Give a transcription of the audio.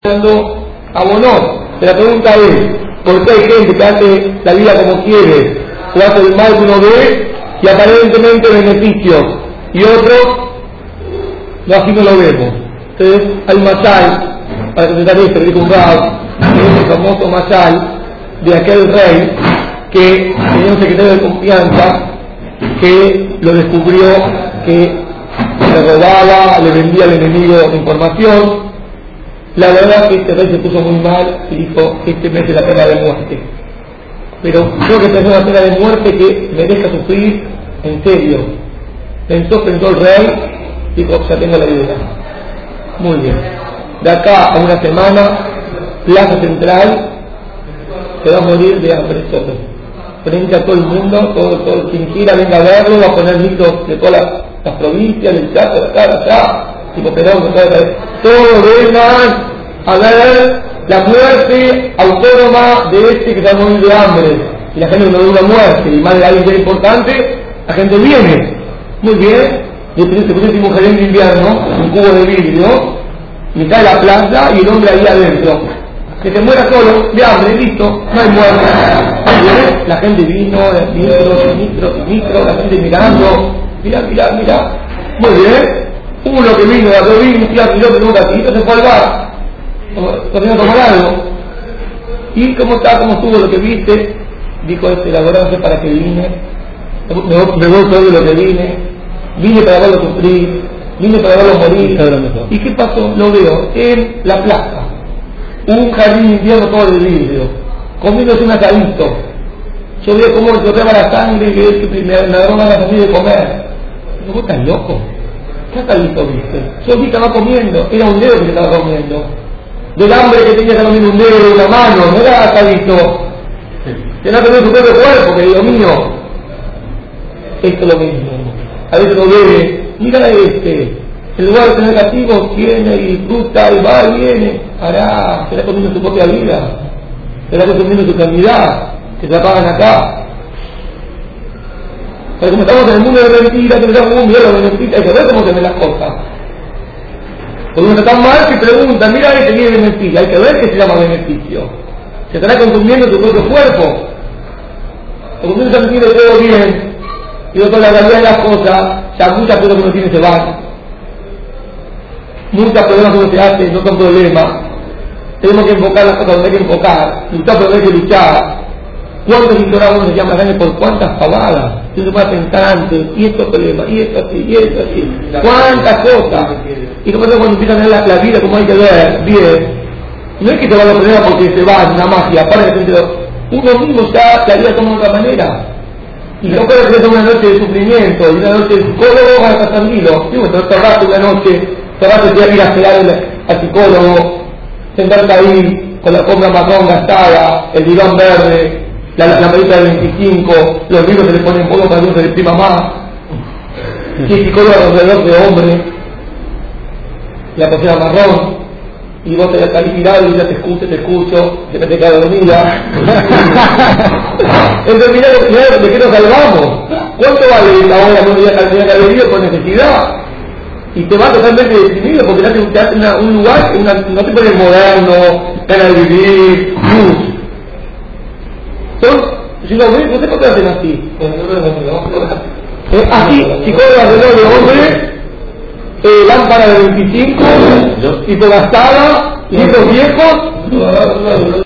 abonó. Pero la pregunta es, ¿por qué hay gente que hace la vida como quiere, o hace el mal que uno ve, y aparentemente beneficios, y otros, no, así no lo vemos? Entonces, hay un mashal, para presentar esto, le dijo un rab, es el famoso mashal de aquel rey que tenía un secretario de confianza que lo descubrió que le robaba, le vendía al enemigo información. La verdad es que este rey se puso muy mal y dijo, este merece la pena de muerte. Pero creo que pensó una pena de muerte que merezca sufrir en serio. Pensó el rey, dijo, ya tengo la idea. Muy bien. De acá a una semana, Plaza Central se va a morir de hambre solo. Frente a todo el mundo, todo quien quiera venga a verlo, va a poner libros de todas las provincias, del Chaco, de acá, de allá, tipo Perón, todos vengan a ver la muerte autónoma de este que se va a morir de hambre. Y la gente no ve una muerte, y más de alguien que es importante, la gente viene. Muy bien, y se puso un mujerón de invierno, un cubo de vidrio, mitad de la plaza y el hombre ahí adentro. Que se muera solo, de hambre, listo, no hay muerte. La gente vino, ministro, la gente mirando, mira. Muy bien. Uno que vino de la provincia, miró que en un ratito se fue al bar, terminó a tomar algo. ¿Y cómo está? ¿Cómo estuvo lo que viste? Dijo la verdad no sé para qué vine, me voy todo lo que vine para verlo sufrir, vine para verlo morir. ¿Y qué pasó? Lo veo en la plaza, un jardín de invierno todo de vidrio, comiéndose un asadito. Yo veo cómo le correba la sangre y me agarró ganas así de comer. ¿Vos estás loco? ¿Qué asadito viste? Yo vi que estaba comiendo, era un dedo que se estaba comiendo. Del hambre que tenía que comiendo un dedo, una mano, no era asadito. Tenía que ver su propio cuerpo, querido mío. Esto es lo mismo. A veces uno ve, mira en lugar de tener castigo, tiene y disfruta y va y viene. Hará, será comiendo su propia vida, será consumiendo su eternidad, que se la pagan acá. Pero como estamos en el mundo de mentiras, que tenemos un miedo de mentiras, hay que ver cómo se ven las cosas. Porque uno está tan mal que pregunta, mira que tiene beneficio, hay que ver qué se llama beneficio. Se estará consumiendo tu propio cuerpo. Porque uno está sintiendo todo bien, y con la realidad de las cosas, ya muchas cosas que uno tiene se van. Muchas problemas que uno se hace no son problemas. Tenemos que enfocar las cosas donde hay que enfocar, luchar por donde hay que luchar. ¿Cuántos ignorados uno se llama daño por cuántas pavadas? Si uno puede pensar antes, y estos problemas, y esto así, y esto así. ¿Cuántas cosas? Y como cuando empiezan a ver la vida como hay que ver, bien. No es que te van a problemas porque se va una magia, para que uno mismo ya la vida toma de otra manera. Y no puede ser una noche de sufrimiento, y una noche de psicólogo para estar tranquilo. Digo, te cerraste una noche, cerraste te ir a esperar al psicólogo, sentarte ahí con la compra marrón gastada, el diván verde, la marita del 25, los libros se le ponen polvo para que uno se le exprima más. Y el psicólogo alrededor de hombre, la cocina marrón, y vos te estás tirado y ya te escucho, te te queda dormida. Entonces mirá de qué nos salvamos. ¿Cuánto vale la hora que ha vivido con necesidad? Y te vas totalmente deprimido porque te hace un lugar, no te pones moderno, ganas de vivir, luz. Si lo ves, no sé por qué hacen así. Así, psicólogo alrededor de hombre, lámpara de 25, hipogastada, libros viejos.